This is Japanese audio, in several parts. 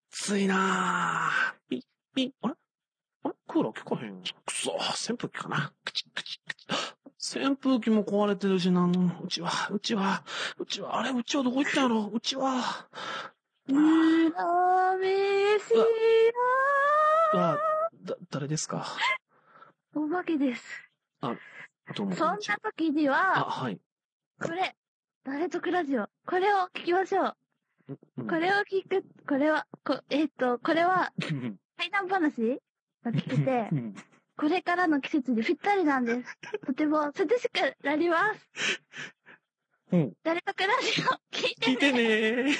暑いなぁ。ピッピッ、あれクーラー効かへん。くそ、扇風機かな。カチッカチッカチッ。扇風機も壊れてるしな、うちは、あれ、うちはどこ行ったんやろ、うちは。 飯誰ですか？ お化けです。 どうも。 そんな時には、 はい。 これ、誰得ラジオ。これを聞きましょう。これは、怪談話が聞けて、これからの季節にぴったりなんです。とても涼しくなります。誰得ラジオ、聞いてね。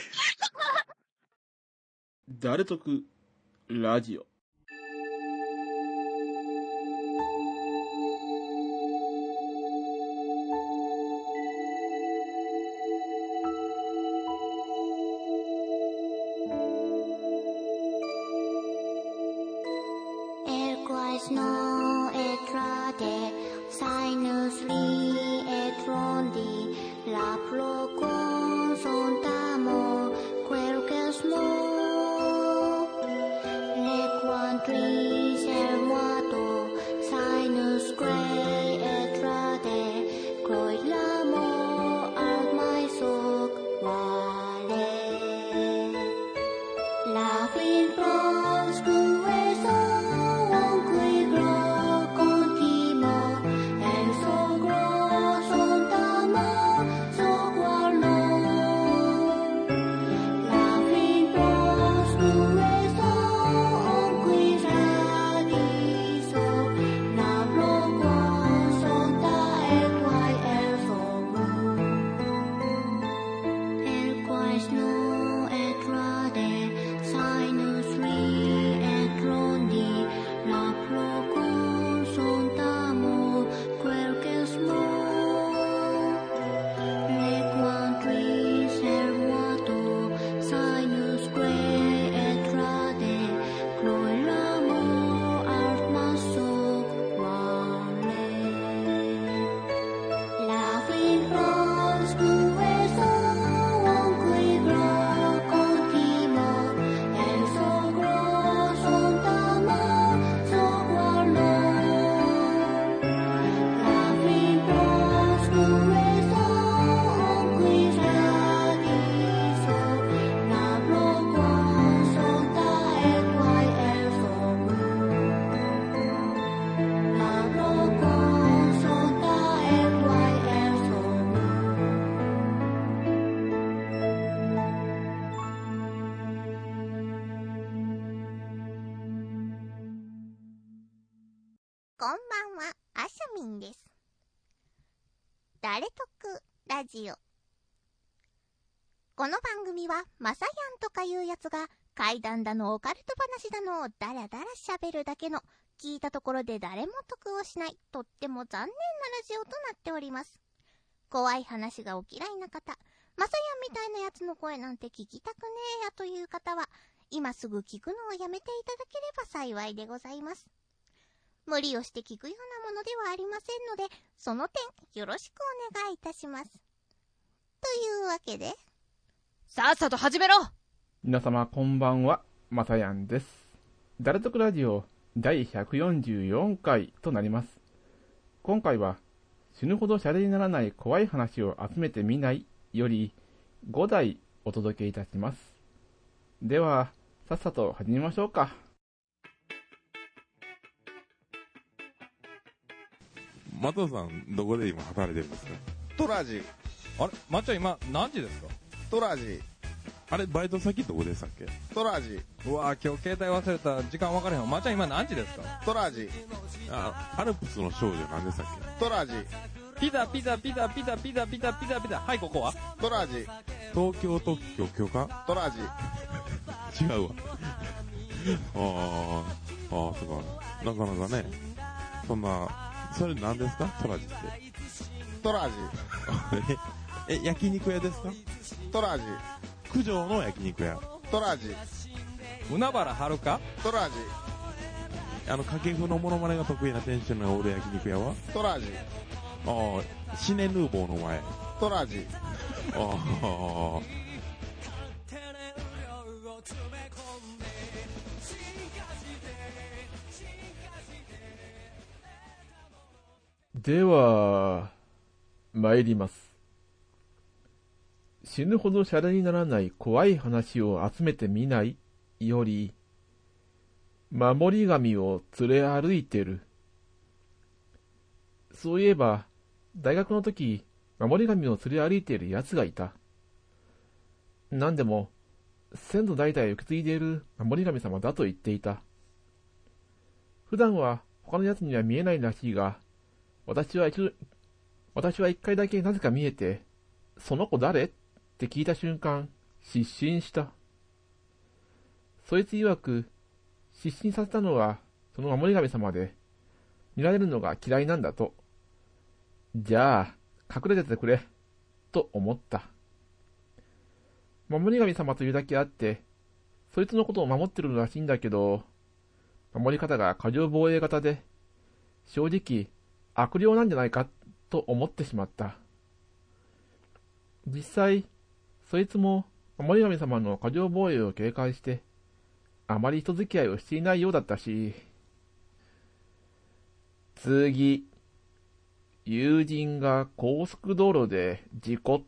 誰得ラジオ。 No etrade, sinus li etrondi, la procon sontamo, quel que smo, le quantris ermoato, sinus grey etrade, croilamo alt mai soc vale, la fin pros cueso.誰得ラジオ。この番組はマサヤンとかいうやつが怪談だのオカルト話だのをダラダラ喋るだけの聞いたところで誰も得をしないとっても残念なラジオとなっております。怖い話がお嫌いな方、マサヤンみたいなやつの声なんて聞きたくねえやという方は今すぐ聞くのをやめていただければ幸いでございます。無理をして聞くようなものではありませんので、その点よろしくお願いいたします。というわけで、 さっさと始めろ。 皆様こんばんは、まさやんです。誰得ラジオ第144回となります。今回は死ぬほどシャレにならない怖い話を集めてみないより5題お届けいたします。ではさっさと始めましょうか。 マトさんどこで今働いてるんですか？ トラジ。 あれ、まっちゃん今何時ですか？ トラジ。 あれ、バイト先どこでしたっけ？ トラジ。 うわぁ、今日携帯忘れた。時間分からへんわ。まっちゃん今何時ですか？ トラジ。 アルプスの少女何でしたっけ？ トラジ。 ピザピザピザピザピザピザピザピザ。はい、ここは？ トラジ。 東京特許許可？ トラジ。 違うわ。そうか。なかなかね、そんな、それ何ですか？トラジって。 トラジ。 焼肉屋ですか？ トラジ。 九条の焼肉屋。 トラジ。 海原はるか？ トラジ。 掛布のモノマネが得意な店主の俺焼肉屋は？ トラジ。 シネヌーボーの前。 トラジ。 では、参ります。死ぬほどシャレにならない怖い話を集めてみないより、守り神を連れ歩いてる。そういえば、大学の時、守り神を連れ歩いている奴がいた。なんでも、先祖代々受け継いでいる守り神様だと言っていた。普段は他の奴には見えないらしいが、私は一回だけなぜか見えて、その子誰って聞いた瞬間、失神した。そいつ曰く、失神させたのはその守り神様で、見られるのが嫌いなんだと。じゃあ、隠れててくれ、と思った。守り神様というだけあって、そいつのことを守ってるらしいんだけど、守り方が過剰防衛型で、正直、悪霊なんじゃないか、と思ってしまった。実際、そいつも守り神様の過剰防衛を警戒して、あまり人付き合いをしていないようだったし。次、友人が高速道路で事故った。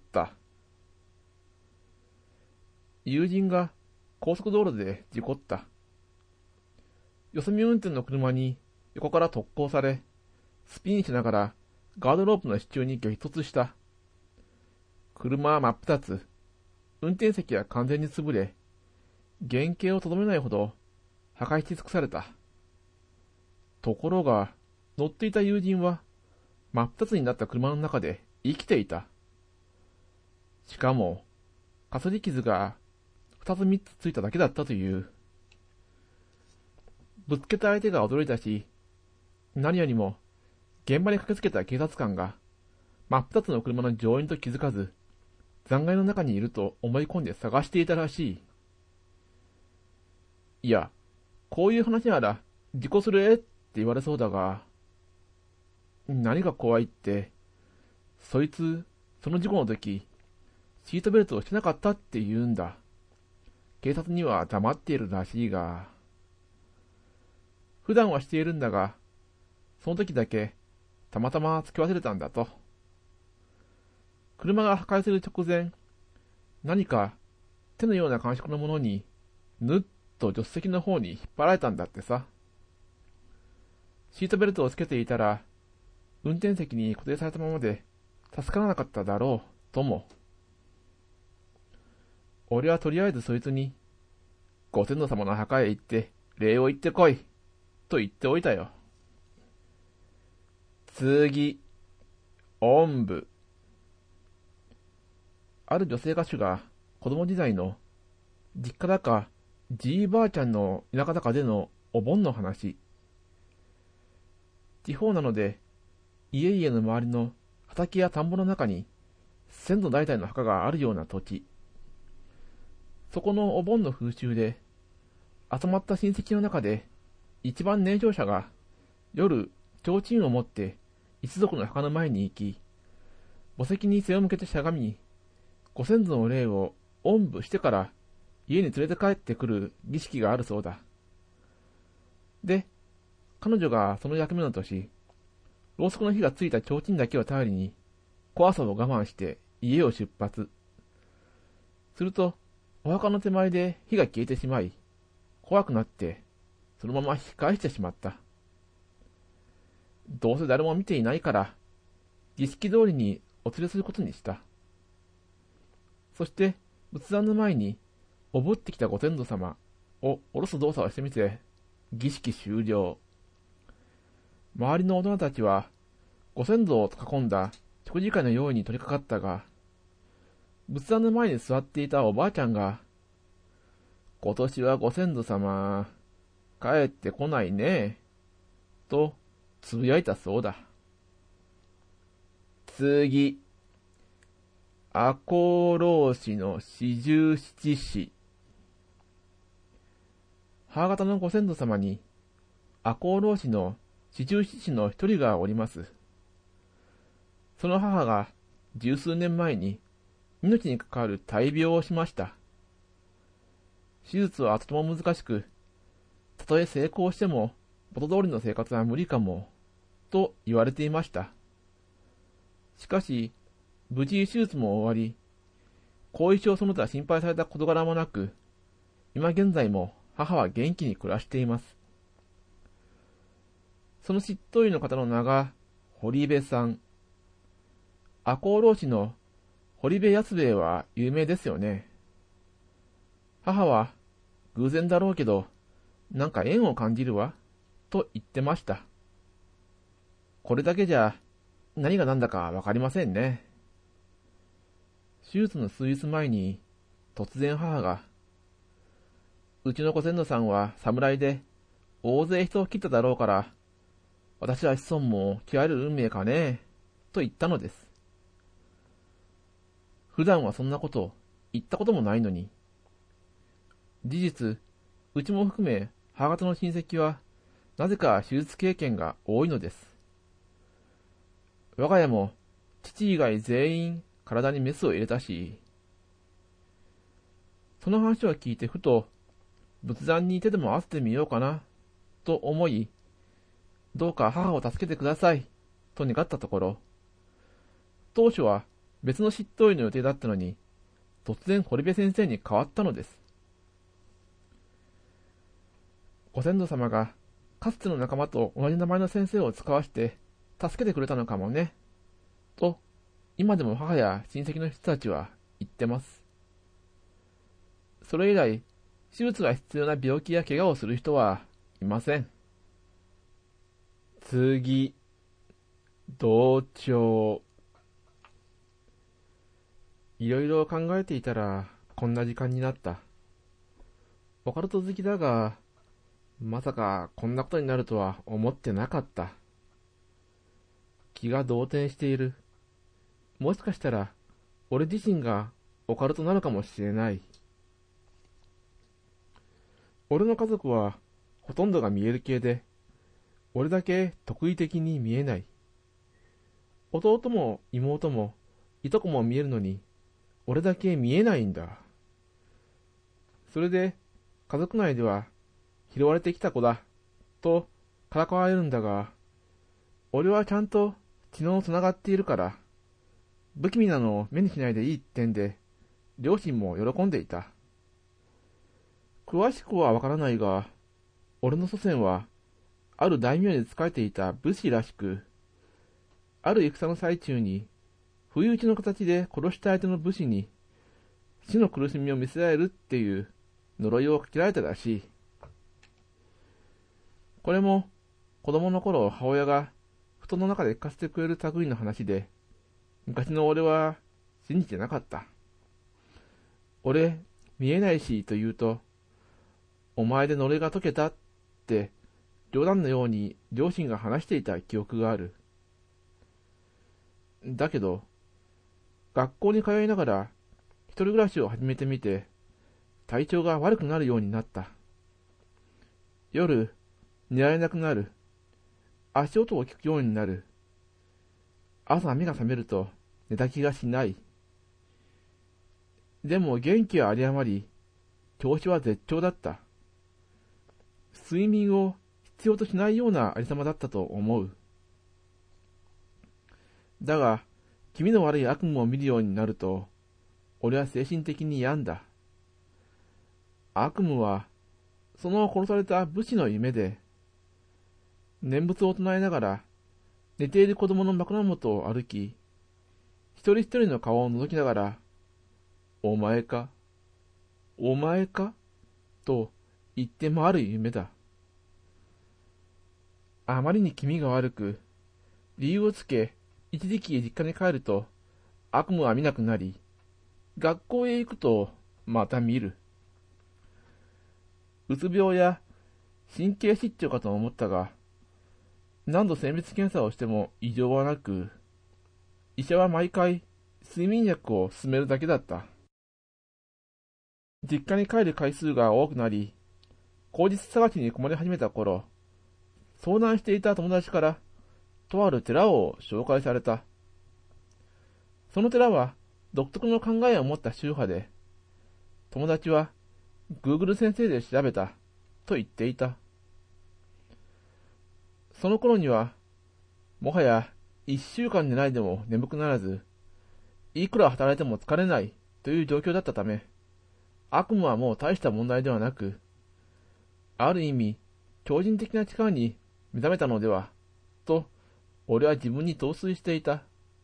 友人が高速道路で事故った。よそ見運転の車に横から突行され、スピンしながらガードロープの支柱に激突した。車は真っ二つ。運転席は完全に潰れ、原形をとどめないほど破壊し尽くされた。ところが、乗っていた友人は真っ二つになった車の中で生きていた。しかも、かすり傷が二つ三つついただけだったという。ぶつけた相手が驚いたし、何よりも現場に駆けつけた警察官が真っ二つの車の乗員と気づかず、残骸の中にいると思い込んで探していたらしい。いや、こういう話なら事故するって言われそうだが、何が怖いって、そいつ、その事故の時、シートベルトをしてなかったって言うんだ。警察には黙っているらしいが、普段はしているんだが、その時だけたまたまつけ忘れたんだと。車が破壊する直前、何か手のような感触のものにぬっと助手席の方に引っ張られたんだってさ。シートベルトをつけていたら、運転席に固定されたままで助からなかっただろうとも。俺はとりあえずそいつに、ご先祖様の墓へ行って礼を言ってこいと言っておいたよ。次、おんぶ。ある女性歌手が子供時代の実家だかじいばあちゃんの田舎だかでのお盆の話。地方なので家々の周りの畑や田んぼの中に先祖代々の墓があるような土地。そこのお盆の風習で集まった親戚の中で一番年長者が夜提灯を持って一族の墓の前に行き、墓石に背を向けてしゃがみ、ご先祖の霊をおんぶしてから家に連れて帰ってくる儀式があるそうだ。で、彼女がその役目の年、ろうそくの火がついた提灯だけを頼りに怖さを我慢して家を出発。すると、お墓の手前で火が消えてしまい、怖くなってそのまま引き返してしまった。どうせ誰も見ていないから、儀式通りにお連れすることにした。そして、仏壇の前に、おぶってきたご先祖様を下ろす動作をしてみて、儀式終了。周りの大人たちは、ご先祖を囲んだ食事会の用意に取り掛かったが、仏壇の前に座っていたおばあちゃんが、今年はご先祖様、帰ってこないね、とつぶやいたそうだ。次。赤穂浪士の四十七士。母方のご先祖様に、赤穂浪士の四十七士の一人がおります。その母が十数年前に命に関わる大病をしました。手術はとても難しく、たとえ成功しても元通りの生活は無理かも、と言われていました。 しかし、無事手術も終わり、後遺症その他心配された事柄もなく、今現在も母は元気に暮らしています。その執刀医の方の名が、堀部さん。赤穂浪士の堀部安兵衛は有名ですよね。母は、偶然だろうけど、なんか縁を感じるわ、と言ってました。これだけじゃ、何が何だかわかりませんね。手術の数日前に、突然母が、うちのご先祖さんは侍で、大勢人を切っただろうから、私は子孫も切られる運命かね、と言ったのです。普段はそんなこと言ったこともないのに。事実、うちも含め母方の親戚は、なぜか手術経験が多いのです。我が家も父以外全員体にメスを入れたし、その話を聞いてふと仏壇に手でも合わせてみようかなと思い、どうか母を助けてくださいと願ったところ、当初は別の執刀医の予定だったのに、突然堀部先生に変わったのです。ご先祖様がかつての仲間と同じ名前の先生を使わして助けてくれたのかもね、と今でも母や親戚の人たちは言ってます。それ以来、手術が必要な病気や怪我をする人はいません。次、同調。いろいろ考えていたらこんな時間になった。オカルト好きだが、まさかこんなことになるとは思ってなかった。気が動転している。もしかしたら俺自身がオカルトなのかもしれない。俺の家族はほとんどが見える系で、俺だけ特異的に見えない。弟も妹もいとこも見えるのに、俺だけ見えないんだ。それで家族内では拾われてきた子だとからかわれるんだが、俺はちゃんと血のつながっているから、不気味なのを目にしないでいいって点で、両親も喜んでいた。詳しくはわからないが、俺の祖先は、ある大名で仕えていた武士らしく、ある戦の最中に、不意打ちの形で殺した相手の武士に、死の苦しみを見せられるっていう呪いをかけられたらしい。これも、子供の頃母親が布団の中で聞かせてくれる類の話で、昔の俺は信じてなかった。俺、見えないしと言うと、お前で呪いが解けたって冗談のように両親が話していた記憶がある。だけど、学校に通いながら一人暮らしを始めてみて、体調が悪くなるようになった。夜、寝られなくなる。足音を聞くようになる。朝目が覚めると寝た気がしない。でも元気は有り余り、調子は絶頂だった。睡眠を必要としないようなありさまだったと思う。だが、気味の悪い悪夢を見るようになると、俺は精神的に病んだ。悪夢は、その殺された武士の夢で、念仏を唱えながら、寝ている子供の枕元を歩き、一人一人の顔を覗きながら、お前かお前かと言って回る夢だ。あまりに気味が悪く、理由をつけ、一時期実家に帰ると、悪夢は見なくなり、学校へ行くと、また見る。うつ病や神経失調かと思ったが、何度精密検査をしても異常はなく、医者は毎回睡眠薬を勧めるだけだった。実家に帰る回数が多くなり、口実探しに困り始めた頃、相談していた友達から、とある寺を紹介された。その寺は独特の考えを持った宗派で、友達は Google 先生で調べたと言っていた。その頃には、もはや 1週間寝ないでも眠くならず、いくら働いても疲れないという状況だったため、悪夢はもう大した問題ではなく、ある意味、超人的な力に目覚めたのでは、と、俺は自分に陶酔していた。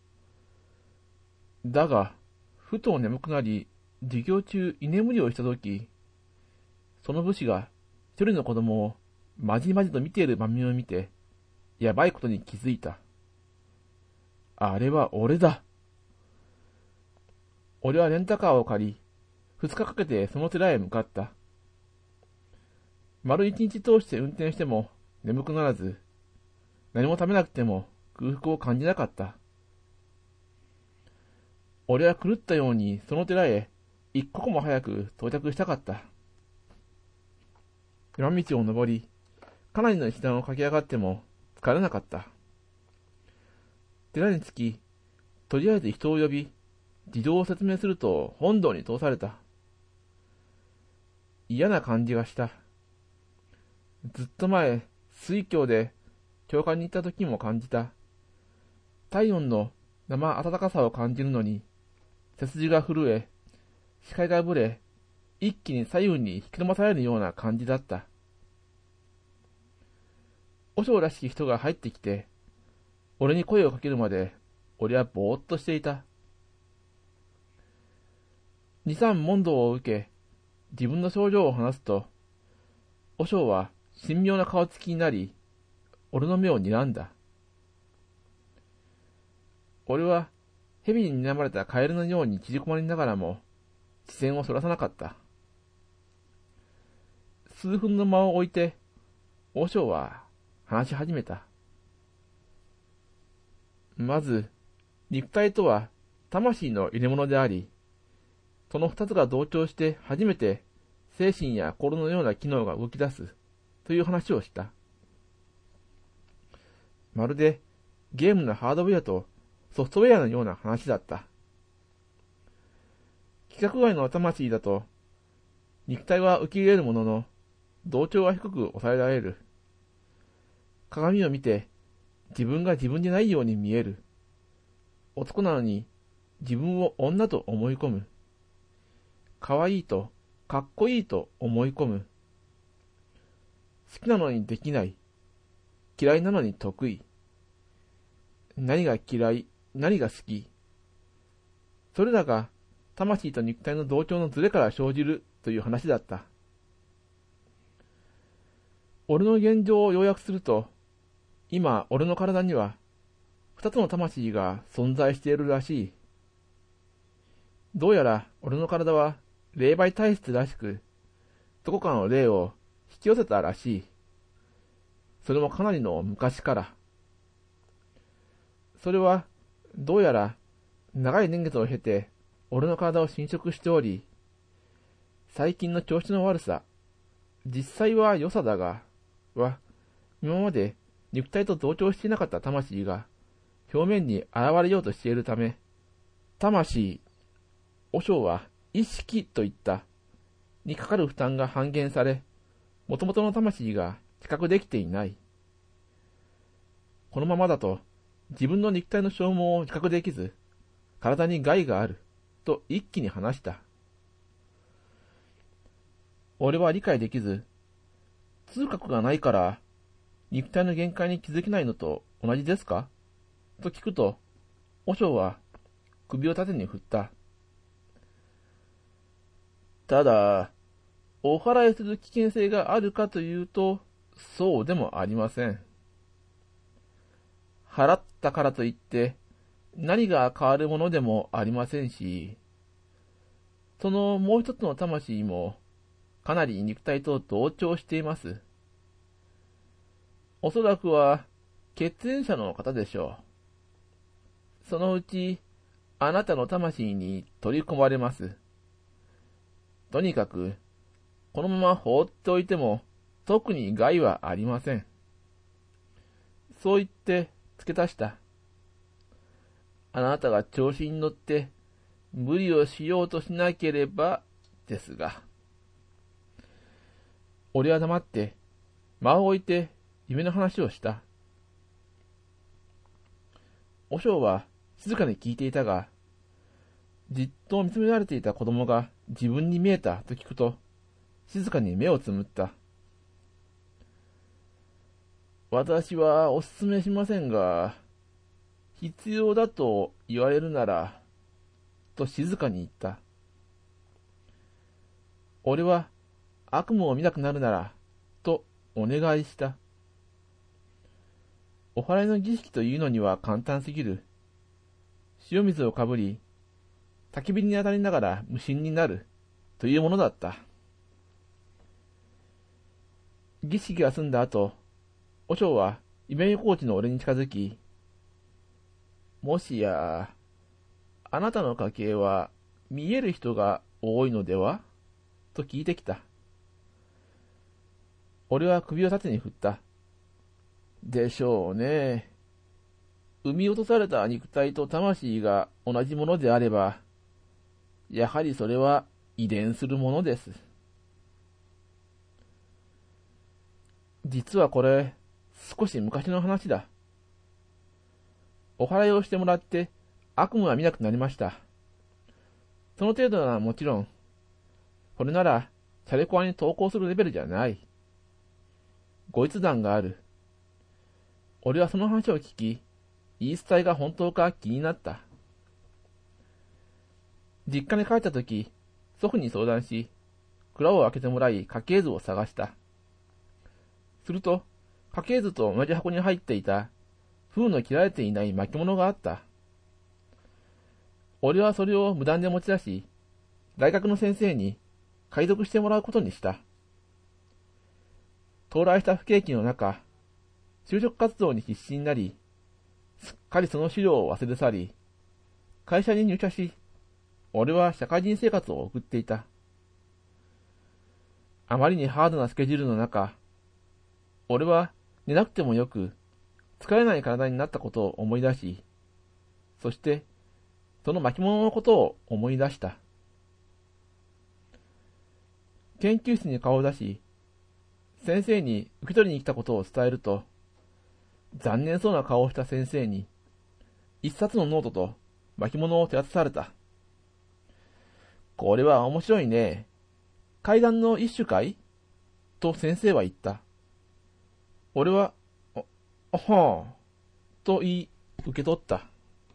だが、ふと眠くなり、授業中居眠りをしたとき、その武士が一人の子供をまじまじと見ている場面を見て、やばいことに気づいた。あれは俺だ。俺はレンタカーを借り、2日かけてその寺へ向かった。丸1日通して運転しても眠くならず、何も食べなくても空腹を感じなかった。俺は狂ったようにその寺へ一刻も早く到着したかった。山道を登り、かなりの石段を駆け上がっても疲れなかった。寺に着き、とりあえず人を呼び、事情を説明すると本堂に通された。嫌な感じがした。ずっと前、水郷で教会に行った時も感じた。体温の生暖かさを感じるのに、背筋が震え、視界がぶれ、一気に左右に引き伸ばされるような感じだった。和尚らしき人が入ってきて、俺に声をかけるまで、俺はぼーっとしていた。2、3問答を受け、自分の症状を話すと、和尚は神妙な顔つきになり、俺の目を睨んだ。俺は蛇に睨まれたカエルのように縮こまりながらも、視線をそらさなかった。数分の間を置いて、和尚は話し始めた。まず、肉体とは魂の入れ物であり、その二つが同調して初めて精神や心のような機能が動き出すという話をした。まるでゲームのハードウェアとソフトウェアのような話だった。規格外の魂だと、肉体は受け入れるものの、同調は低く抑えられる。鏡を見て、自分が自分でないように見える。男なのに、自分を女と思い込む。可愛いと、かっこいいと思い込む。好きなのにできない。嫌いなのに得意。何が嫌い、何が好き。それらが、魂と肉体の同調のズレから生じるという話だった。俺の現状を要約すると、今俺の体には二つの魂が存在しているらしい。どうやら俺の体は霊媒体質らしく、どこかの霊を引き寄せたらしい。それもかなりの昔から。それはどうやら長い年月を経て俺の体を侵食しており、最近の調子の悪さ、実際は良さだが、今まで肉体と同調していなかった魂が表面に現れようとしているため、魂、和尚は意識といったにかかる負担が半減され、元々の魂が知覚できていない。このままだと自分の肉体の消耗を自覚できず、体に害があると一気に話した。俺は理解できず、痛覚がないから肉体の限界に気づけないのと同じですかと聞くと、和尚は首を縦に振った。ただ、お祓いする危険性があるかというと、そうでもありません。払ったからといって何が変わるものでもありませんし、そのもう一つの魂もかなり肉体と同調しています。おそらくは血縁者の方でしょう。そのうちあなたの魂に取り込まれます。とにかくこのまま放っておいても特に害はありません。そう言って付け足した。あなたが調子に乗って無理をしようとしなければですが。俺は黙って間を置いて夢の話をした。 和尚は静かに聞いていたが、じっと見つめられていた子供が自分に見えたと聞くと、静かに目をつむった。私はお勧めしませんが、必要だと言われるなら、と静かに言った。俺は悪夢を見なくなるなら、とお願いした。お祓いの儀式というのには簡単すぎる。塩水をかぶり、焚き火に当たりながら無心になるというものだった。儀式が済んだ後、和尚はイベンコーチの俺に近づき、もしや、あなたの家系は見える人が多いのではと聞いてきた。俺は首を縦に振った。でしょうね。産み落とされた肉体と魂が同じものであれば、やはりそれは遺伝するものです。実はこれ、少し昔の話だ。お祓いをしてもらって悪夢は見なくなりました。その程度ならもちろん、これならチャレコアに投稿するレベルじゃない。ご閲談がある。俺はその話を聞き、言い伝えが本当か気になった。実家に帰ったとき、祖父に相談し、蔵を開けてもらい家系図を探した。すると、家系図と同じ箱に入っていた、封の切られていない巻物があった。俺はそれを無断で持ち出し、大学の先生に解読してもらうことにした。到来した不景気の中、就職活動に必死になり、すっかりその資料を忘れ去り、会社に入社し、俺は社会人生活を送っていた。あまりにハードなスケジュールの中、俺は寝なくてもよく、疲れない体になったことを思い出し、そして、その巻物のことを思い出した。研究室に顔を出し、先生に受け取りに来たことを伝えると、残念そうな顔をした先生に、一冊のノートと巻物を手渡された。これは面白いね。怪談の一種かい？と先生は言った。俺は、はぁ、と言い、受け取った。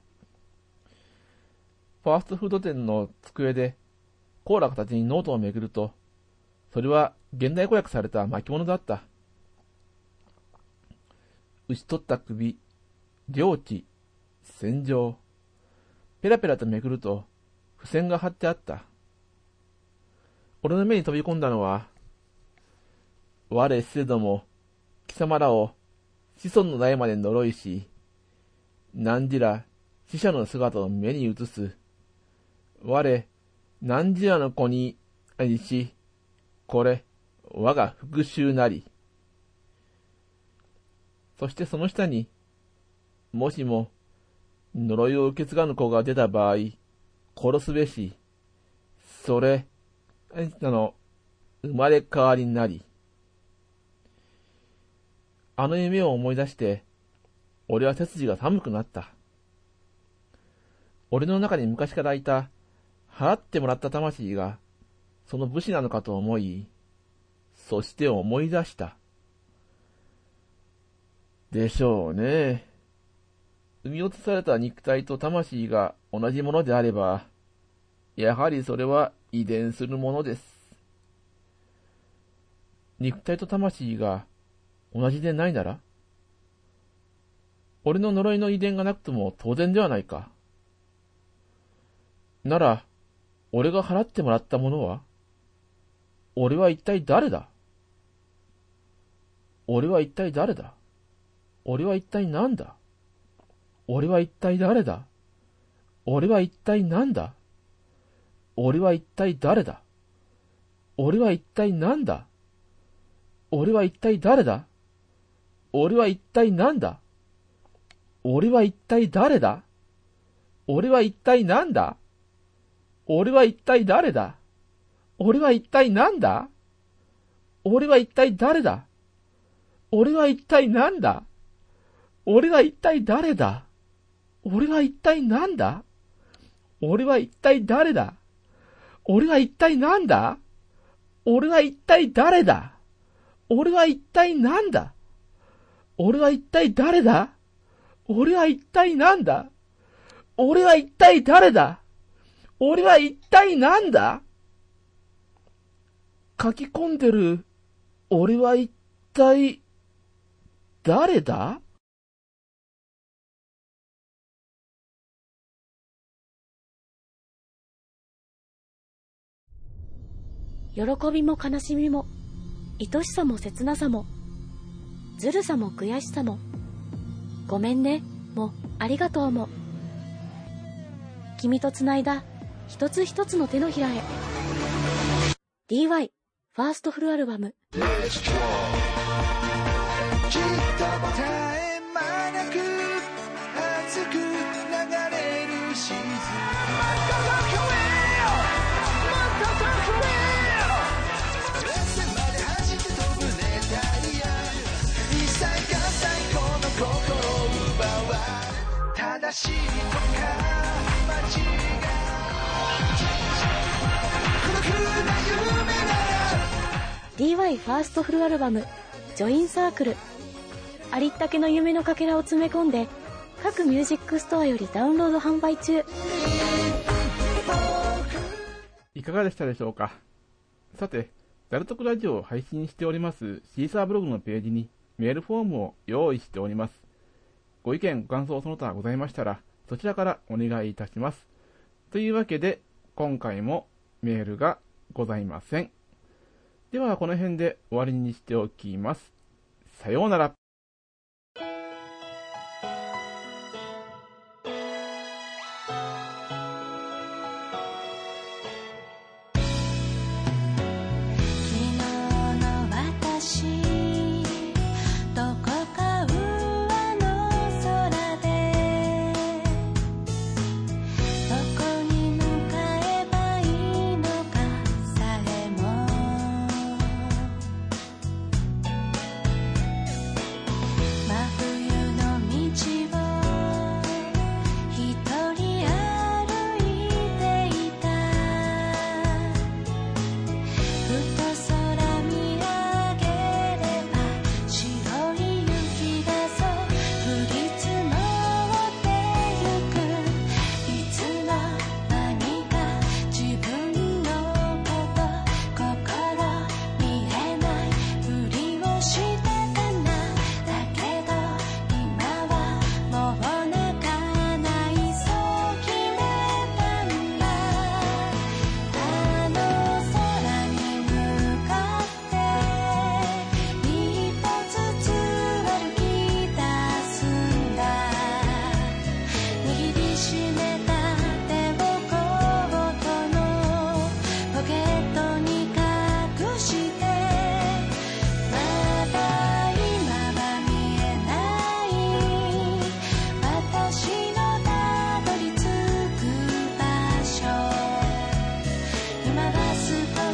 ファーストフード店の机で、コーラ形にノートをめぐると、それは現代語訳された巻物だった。牛取った首、領地、戦場。ペラペラとめぐると、付箋が貼ってあった。俺の目に飛び込んだのは、我せども、貴様らを子孫の代まで呪いし、何時ら死者の姿を目に映す。我、何時らの子に、し、これ、我が復讐なり。そしてその下に、もしも、呪いを受け継がぬ子が出た場合、殺すべし、それ、生まれ変わりなり。あの夢を思い出して、俺は背筋が寒くなった。俺の中に昔からいた、払ってもらった魂が、その武士なのかと思い、そして思い出した。でしょうね。産み落とされた肉体と魂が同じものであれば、やはりそれは遺伝するものです。肉体と魂が同じでないなら、俺の呪いの遺伝がなくても当然ではないか。なら、俺が払ってもらったものは？俺は一体誰だ？俺は一体誰だ？俺は一体何だ？俺は一体誰だ？俺は一体何だ？俺は一体誰だ？俺は一体何だ？俺は一体誰だ？俺は一体何だ？俺は一体誰だ？俺は一体何だ？俺は一体誰だ？俺は一体何だ？俺は一体誰だ？俺は一体何だ？俺は一体誰だ？ 俺は一体なんだ？俺は一体誰だ？俺は一体なんだ？俺は一体誰だ？俺は一体なんだ？俺は一体誰だ？俺は一体なんだ？俺は一体誰だ？俺は一体なんだ？書き込んでる俺は一体誰だ？ 喜びも悲しみも、愛しさも切なさも、ずるさも悔しさも、ごめんねもありがとうも、君とつないだ一つ一つの手のひらへ。 DY ファーストフルアルバム。DY ファーストフルアルバムジョインサークル。ありったけの夢のかけらを詰め込んで各ミュージックストアよりダウンロード販売中。 いかがでしたでしょうか。さて、ダルトクラジオを配信しておりますシーサーブログのページにメールフォームを用意しております。ご意見ご感想その他ございましたらそちらからお願いいたします。というわけで今回もメールがございません。ではこの辺で終わりにしておきます。さようなら。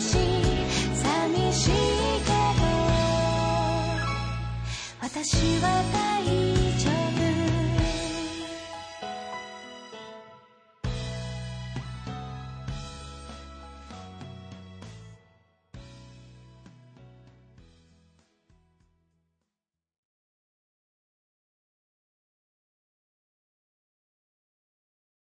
私は